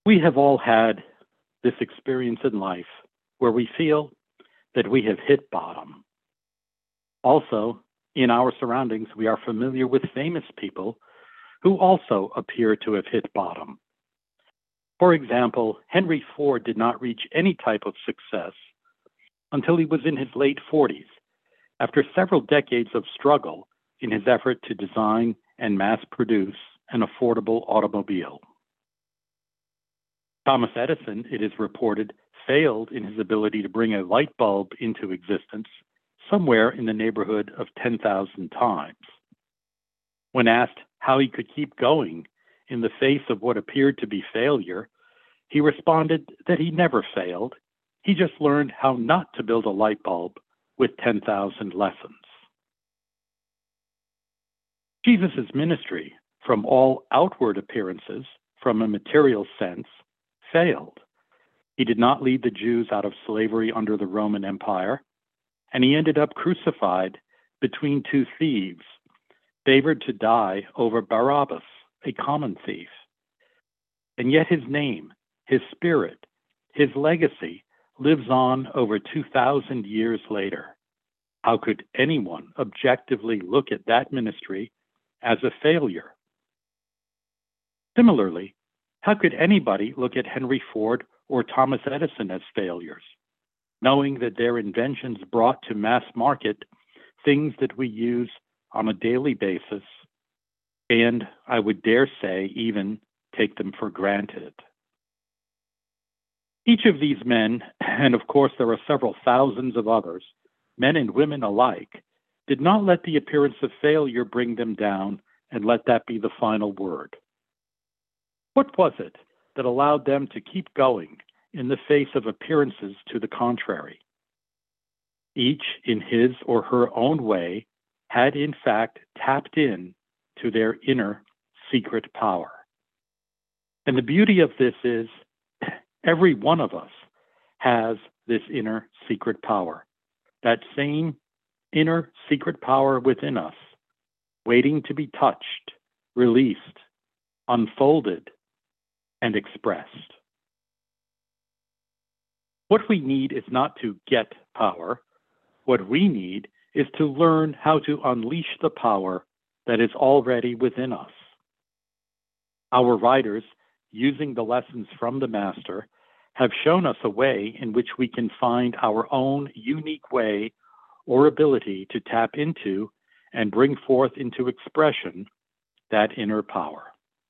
We have all had this experience in life where we feel that we have hit bottom. Also, in our surroundings, we are familiar with famous people who also appear to have hit bottom. For example, Henry Ford did not reach any type of success until he was in his late 40s, after several decades of struggle in his effort to design and mass produce an affordable automobile. Thomas Edison, it is reported, failed in his ability to bring a light bulb into existence somewhere in the neighborhood of 10,000 times. When asked how he could keep going in the face of what appeared to be failure, he responded that he never failed. He just learned how not to build a light bulb with 10,000 lessons. Jesus' ministry, from all outward appearances, from a material sense, failed. He did not lead the Jews out of slavery under the Roman Empire, and he ended up crucified between two thieves, favored to die over Barabbas, a common thief. And yet his name, his spirit, his legacy lives on over 2,000 years later. How could anyone objectively look at that ministry as a failure? Similarly, how could anybody look at Henry Ford or Thomas Edison as failures, knowing that their inventions brought to mass market things that we use on a daily basis, and I would dare say even take them for granted? Each of these men, and of course there are several thousands of others, men and women alike, did not let the appearance of failure bring them down and let that be the final word. What was it that allowed them to keep going in the face of appearances to the contrary? Each, in his or her own way, had in fact tapped in to their inner secret power. And the beauty of this is every one of us has this inner secret power, that same inner secret power within us, waiting to be touched, released, unfolded, and expressed. What we need is not to get power. What we need is to learn how to unleash the power that is already within us. Our writers, using the lessons from the Master, have shown us a way in which we can find our own unique way or ability to tap into and bring forth into expression that inner power.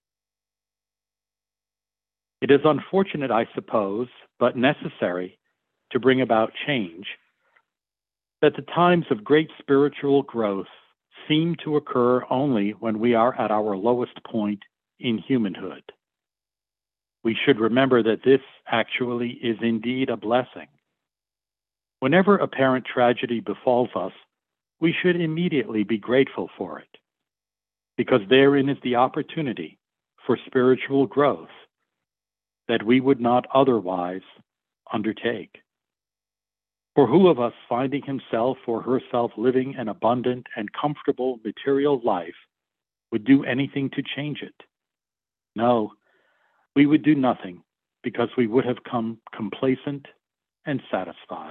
It is unfortunate, I suppose, but necessary to bring about change, that the times of great spiritual growth seem to occur only when we are at our lowest point in humanhood. We should remember that this actually is indeed a blessing. Whenever apparent tragedy befalls us, we should immediately be grateful for it, because therein is the opportunity for spiritual growth that we would not otherwise undertake. For who of us, finding himself or herself living an abundant and comfortable material life, would do anything to change it? No, we would do nothing, because we would have come complacent and satisfied.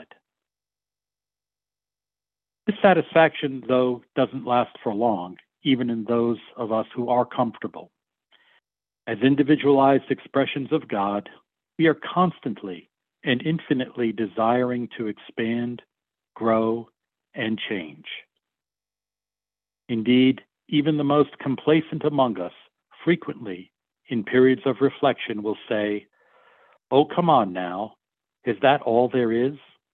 This satisfaction, though, doesn't last for long, even in those of us who are comfortable. As individualized expressions of God, we are constantly and infinitely desiring to expand, grow, and change. Indeed, even the most complacent among us frequently, in periods of reflection, will say, "Oh, come on now, is that all there is?"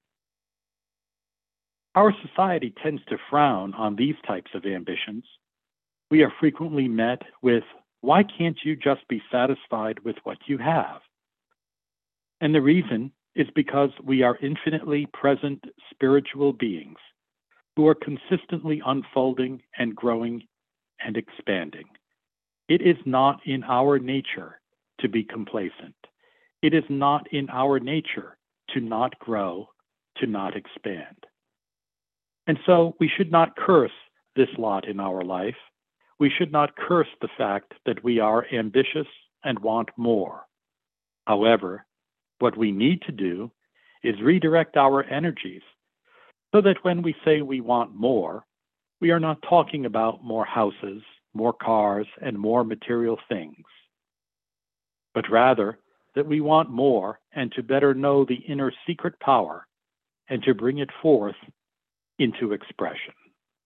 Our society tends to frown on these types of ambitions. We are frequently met with, "Why can't you just be satisfied with what you have?" And the reason is because we are infinitely present spiritual beings who are consistently unfolding and growing and expanding. It is not in our nature to be complacent. It is not in our nature to not grow, to not expand. And so we should not curse this lot in our life. We should not curse the fact that we are ambitious and want more. However, what we need to do is redirect our energies so that when we say we want more, we are not talking about more houses, more cars, and more material things, but rather that we want more and to better know the inner secret power and to bring it forth into expression.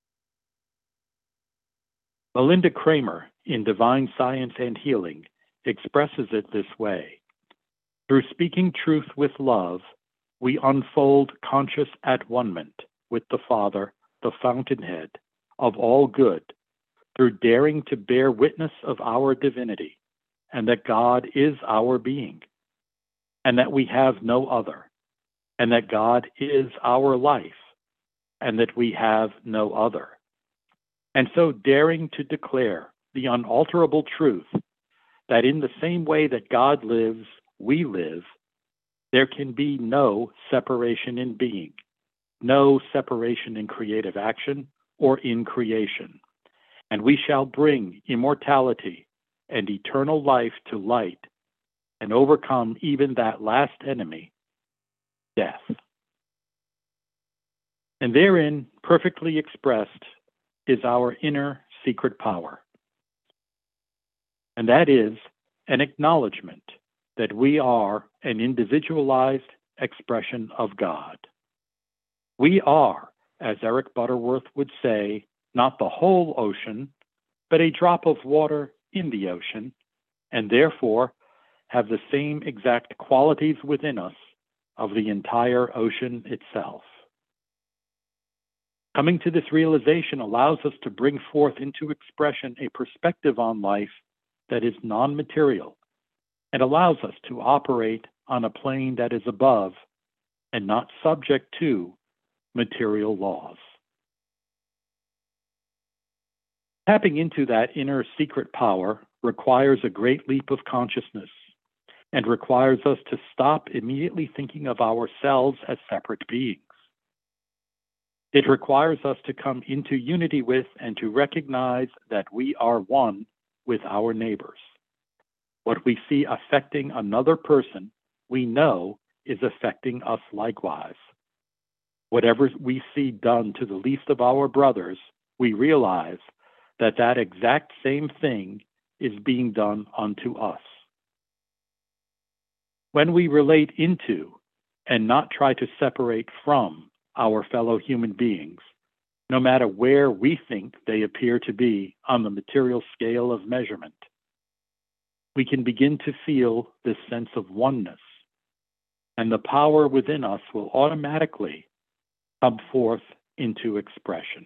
Melinda Kramer, in Divine Science and Healing, expresses it this way. Through speaking truth with love, we unfold conscious at-one-ment with the Father, the fountainhead of all good, through daring to bear witness of our divinity, and that God is our being, and that we have no other, and that God is our life, and that we have no other. And so daring to declare the unalterable truth that in the same way that God lives, we live, there can be no separation in being, no separation in creative action or in creation. And we shall bring immortality and eternal life to light and overcome even that last enemy, death. And therein, perfectly expressed, is our inner secret power. And that is an acknowledgement that we are an individualized expression of God. We are, as Eric Butterworth would say, not the whole ocean, but a drop of water in the ocean, and therefore have the same exact qualities within us of the entire ocean itself. Coming to this realization allows us to bring forth into expression a perspective on life that is non-material and allows us to operate on a plane that is above and not subject to material laws. Tapping into that inner secret power requires a great leap of consciousness and requires us to stop immediately thinking of ourselves as separate beings. It requires us to come into unity with and to recognize that we are one with our neighbors. What we see affecting another person, we know is affecting us likewise. Whatever we see done to the least of our brothers, we realize that that exact same thing is being done unto us. When we relate into and not try to separate from our fellow human beings, no matter where we think they appear to be on the material scale of measurement, we can begin to feel this sense of oneness, and the power within us will automatically come forth into expression.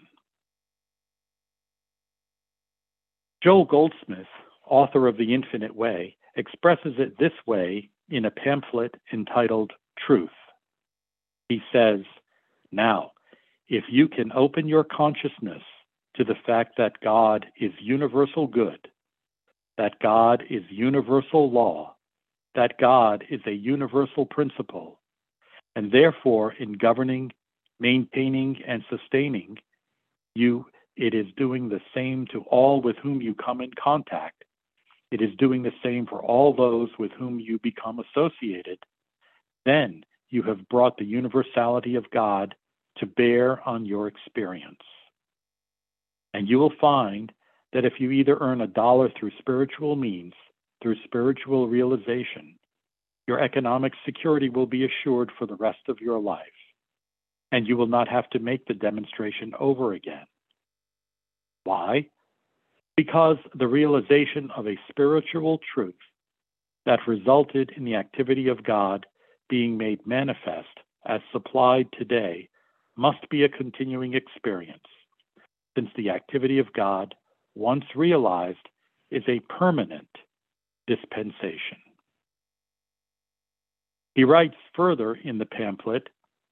Joel Goldsmith, author of The Infinite Way, expresses it this way in a pamphlet entitled Truth. He says, "Now, if you can open your consciousness to the fact that God is universal good, that God is universal law, that God is a universal principle, and therefore in governing, maintaining, and sustaining you, it is doing the same to all with whom you come in contact. It is doing the same for all those with whom you become associated. Then you have brought the universality of God to bear on your experience. And you will find that if you either earn $1 through spiritual means, through spiritual realization, your economic security will be assured for the rest of your life, and you will not have to make the demonstration over again. Why? Because the realization of a spiritual truth that resulted in the activity of God being made manifest as supplied today must be a continuing experience, since the activity of God, once realized, is a permanent dispensation." He writes further in the pamphlet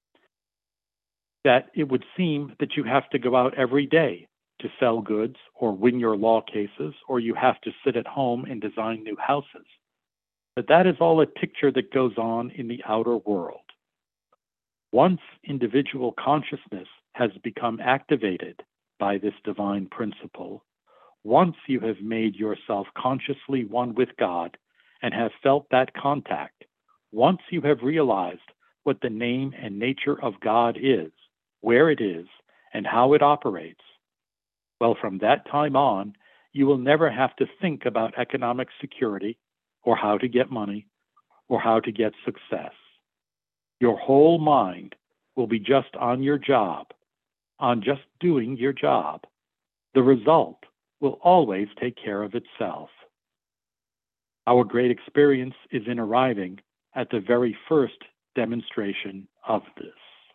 that it would seem that you have to go out every day to sell goods or win your law cases, or you have to sit at home and design new houses. But that is all a picture that goes on in the outer world. Once individual consciousness has become activated by this divine principle, once you have made yourself consciously one with God and have felt that contact, once you have realized what the name and nature of God is, where it is, and how it operates, well, from that time on, you will never have to think about economic security or how to get money or how to get success. Your whole mind will be just on your job, on just doing your job. The result will always take care of itself. Our great experience is in arriving at the very first demonstration of this.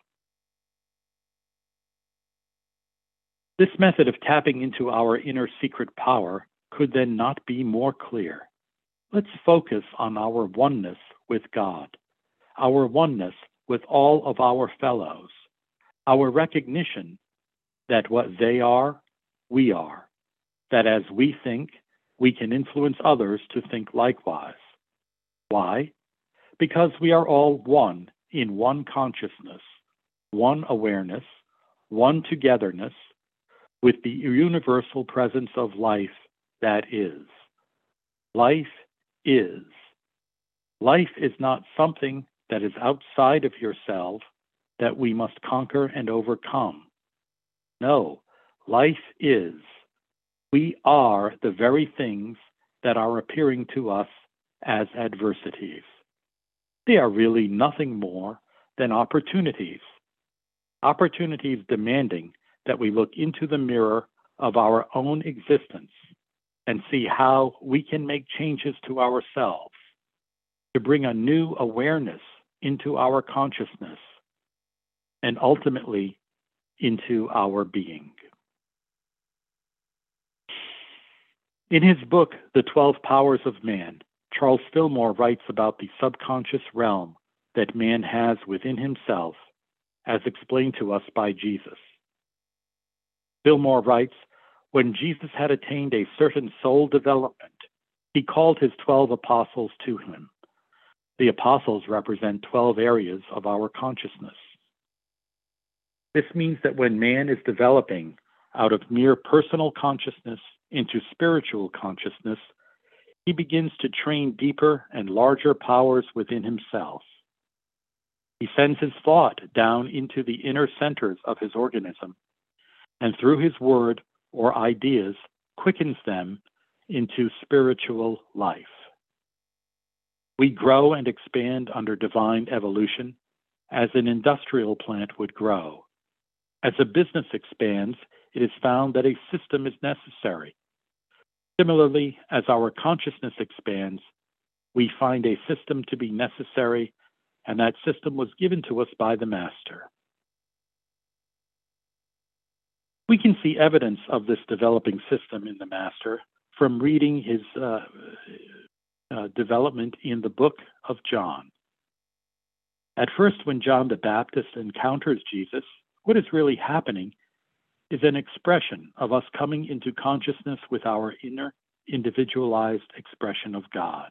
This method of tapping into our inner secret power could then not be more clear. Let's focus on our oneness with God, our oneness with all of our fellows, our recognition that what they are, we are, that as we think, we can influence others to think likewise. Why? Because we are all one in one consciousness, one awareness, one togetherness, with the universal presence of life that is. Life is. Life is not something that is outside of yourself that we must conquer and overcome. No, life is. We are the very things that are appearing to us as adversities. They are really nothing more than opportunities. Opportunities demanding that we look into the mirror of our own existence and see how we can make changes to ourselves, to bring a new awareness into our consciousness, and ultimately into our being. In his book, The 12 Powers of Man, Charles Fillmore writes about the subconscious realm that man has within himself, as explained to us by Jesus. Fillmore writes, when Jesus had attained a certain soul development, he called his 12 apostles to him. The apostles represent 12 areas of our consciousness. This means that when man is developing out of mere personal consciousness into spiritual consciousness, he begins to train deeper and larger powers within himself. He sends his thought down into the inner centers of his organism, and through his word or ideas quickens them into spiritual life. We grow and expand under divine evolution as an industrial plant would grow. As a business expands, it is found that a system is necessary. Similarly, as our consciousness expands, we find a system to be necessary, and that system was given to us by the Master. We can see evidence of this developing system in the Master from reading his development in the book of John. At first, when John the Baptist encounters Jesus, what is really happening is an expression of us coming into consciousness with our inner individualized expression of God.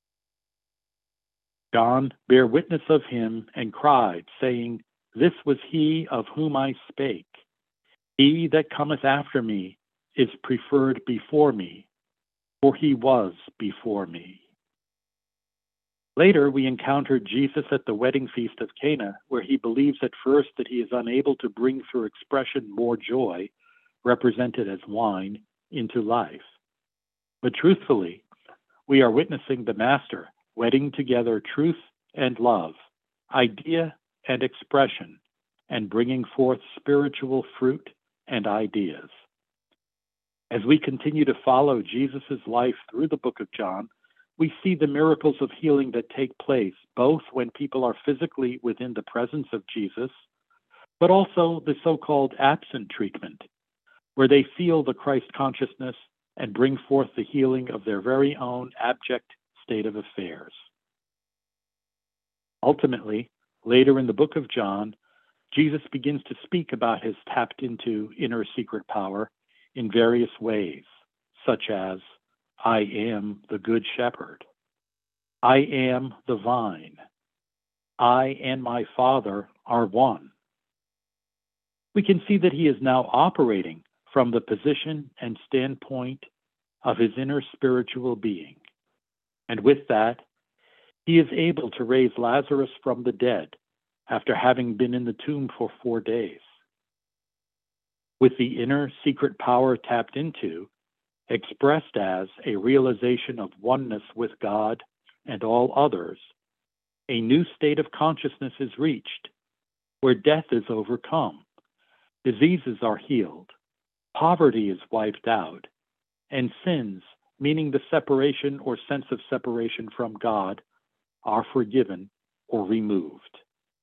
John bare witness of him and cried, saying, "This was he of whom I spake. He that cometh after me is preferred before me, for he was before me." Later, we encountered Jesus at the wedding feast of Cana, where he believes at first that he is unable to bring through expression more joy, represented as wine, into life. But truthfully, we are witnessing the Master wedding together truth and love, idea and expression, and bringing forth spiritual fruit and ideas. As we continue to follow Jesus' life through the book of John, we see the miracles of healing that take place, both when people are physically within the presence of Jesus, but also the so-called absent treatment, where they feel the Christ consciousness and bring forth the healing of their very own abject state of affairs. Ultimately, later in the book of John, Jesus begins to speak about his tapped into inner secret power in various ways, such as, "I am the good shepherd. I am the vine. I and my Father are one." We can see that he is now operating from the position and standpoint of his inner spiritual being. And with that, he is able to raise Lazarus from the dead after having been in the tomb for 4 days. With the inner secret power tapped into, expressed as a realization of oneness with God and all others, a new state of consciousness is reached, where death is overcome, diseases are healed, poverty is wiped out, and sins, meaning the separation or sense of separation from God, are forgiven or removed.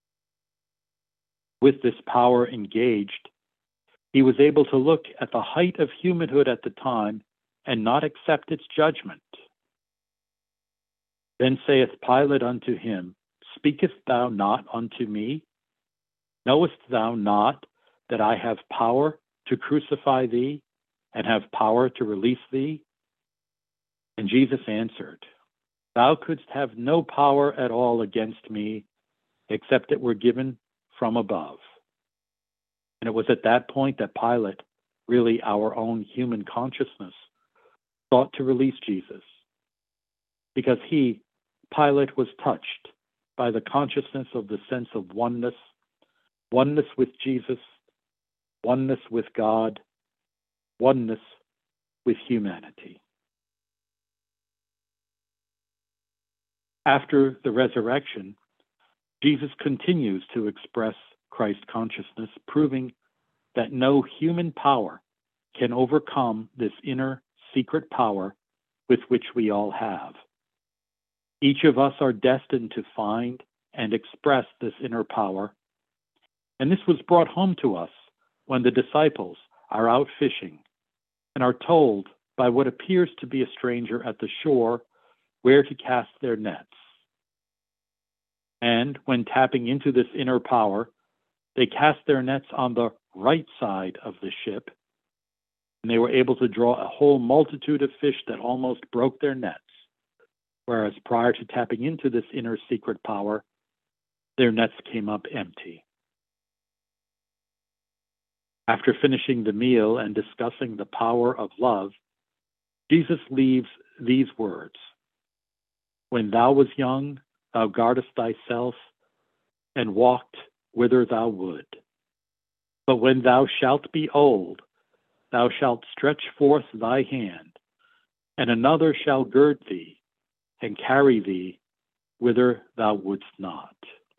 With this power engaged, he was able to look at the height of humanhood at the time and not accept its judgment. Then saith Pilate unto him, Speakest thou not unto me? Knowest thou not that I have power to crucify thee, and have power to release thee? And Jesus answered, Thou couldst have no power at all against me, except it were given from above. And it was at that point that Pilate, really our own human consciousness, sought to release Jesus, because he, Pilate, was touched by the consciousness of the sense of oneness, oneness with Jesus, oneness with God, oneness with humanity. After the resurrection, Jesus continues to express Christ consciousness, proving that no human power can overcome this inner secret power with which we all have. Each of us are destined to find and express this inner power, and this was brought home to us when the disciples are out fishing and are told by what appears to be a stranger at the shore where to cast their nets. And when tapping into this inner power, they cast their nets on the right side of the ship, and they were able to draw a whole multitude of fish that almost broke their nets, whereas prior to tapping into this inner secret power, their nets came up empty. After finishing the meal and discussing the power of love, Jesus leaves these words, When thou was young, thou guardest thyself, and walked whither thou would. But when thou shalt be old, thou shalt stretch forth thy hand, and another shall gird thee, and carry thee whither thou wouldst not.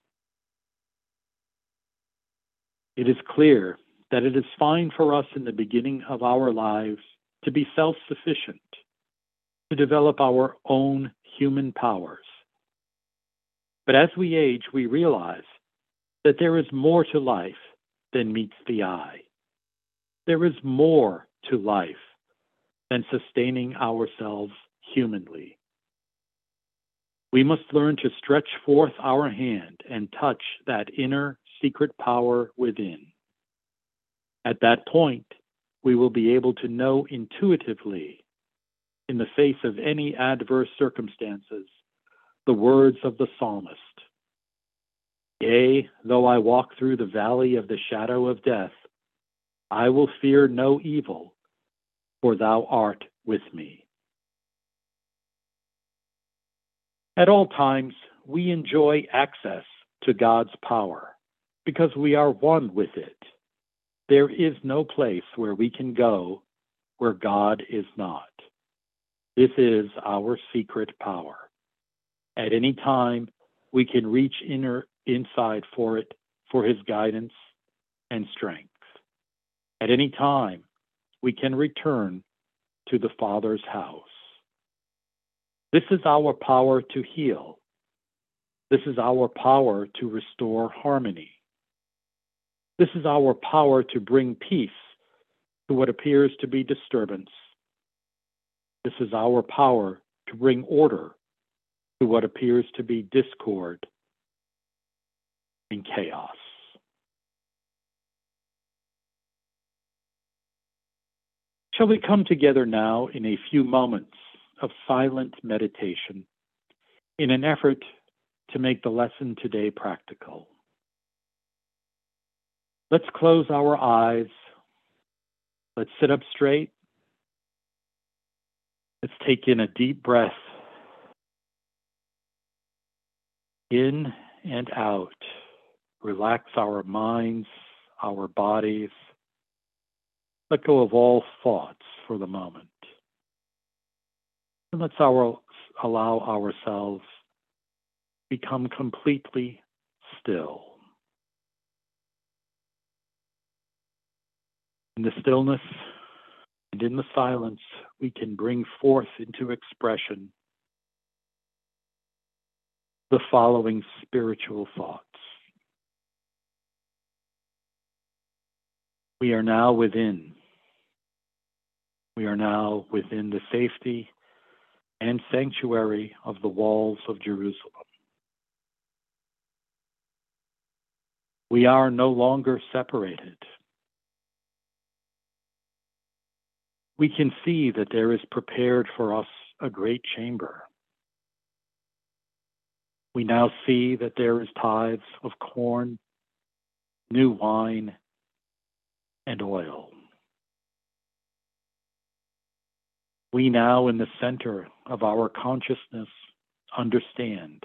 It is clear that it is fine for us in the beginning of our lives to be self-sufficient, to develop our own human powers. But as we age, we realize that there is more to life than meets the eye. There is more to life than sustaining ourselves humanly. We must learn to stretch forth our hand and touch that inner secret power within. At that point, we will be able to know intuitively, in the face of any adverse circumstances, the words of the psalmist. Yea, though I walk through the valley of the shadow of death, I will fear no evil, for thou art with me. At all times, we enjoy access to God's power because we are one with it. There is no place where we can go where God is not. This is our secret power. At any time, we can reach inside for it, for his guidance and strength. At any time, we can return to the Father's house. This is our power to heal. This is our power to restore harmony. This is our power to bring peace to what appears to be disturbance. This is our power to bring order to what appears to be discord and chaos. Shall we come together now in a few moments of silent meditation in an effort to make the lesson today practical? Let's close our eyes. Let's sit up straight. Let's take in a deep breath In and out. Relax our minds, our bodies. Let go of all thoughts for the moment. And allow ourselves become completely still. In the stillness and in the silence, we can bring forth into expression the following spiritual thoughts. We are now within. We are now within the safety and sanctuary of the walls of Jerusalem. We are no longer separated. We can see that there is prepared for us a great chamber. We now see that there is tithes of corn, new wine, and oil. We now, in the center of our consciousness, understand.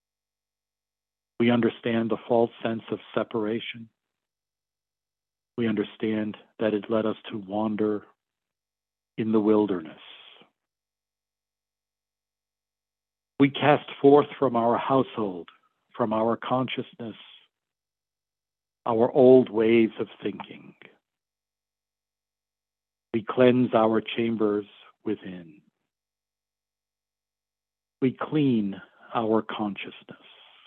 We understand the false sense of separation. We understand that it led us to wander in the wilderness. We cast forth from our household, from our consciousness, our old ways of thinking. We cleanse our chambers within. We clean our consciousness.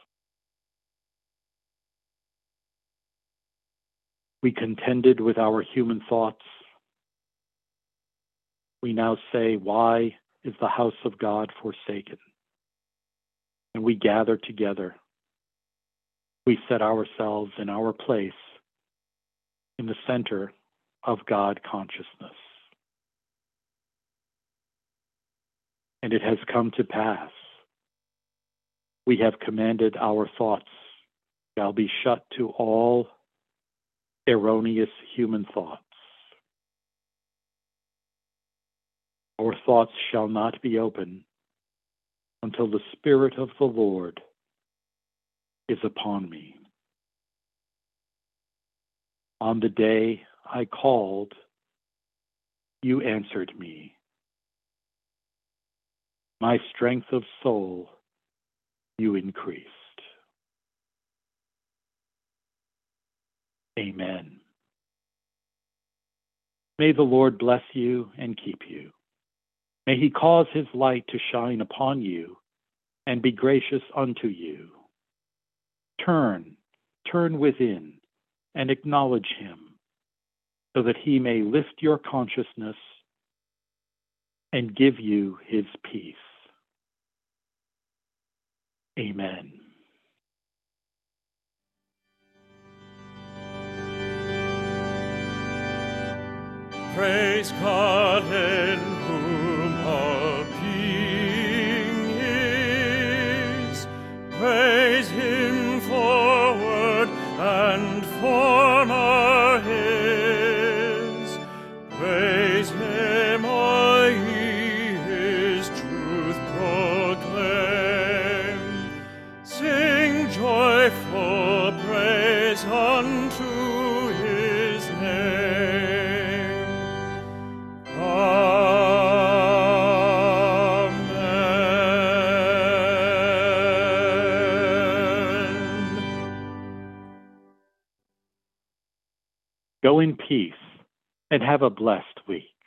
We contended with our human thoughts. We now say, why is the house of God forsaken? And we gather together. We set ourselves in our place in the center of God consciousness. And it has come to pass. We have commanded our thoughts shall be shut to all erroneous human thoughts. Our thoughts shall not be open until the Spirit of the Lord is upon me. On the day I called, you answered me. My strength of soul you increased. Amen. May the Lord bless you and keep you. May he cause his light to shine upon you and be gracious unto you. Turn within and acknowledge him so that he may lift your consciousness and give you his peace. Amen. Praise God in whom all being is. Praise him, forward and form are his. Praise him, all ye his truth proclaim. Sing joyful praise unto his name. Go in peace and have a blessed week.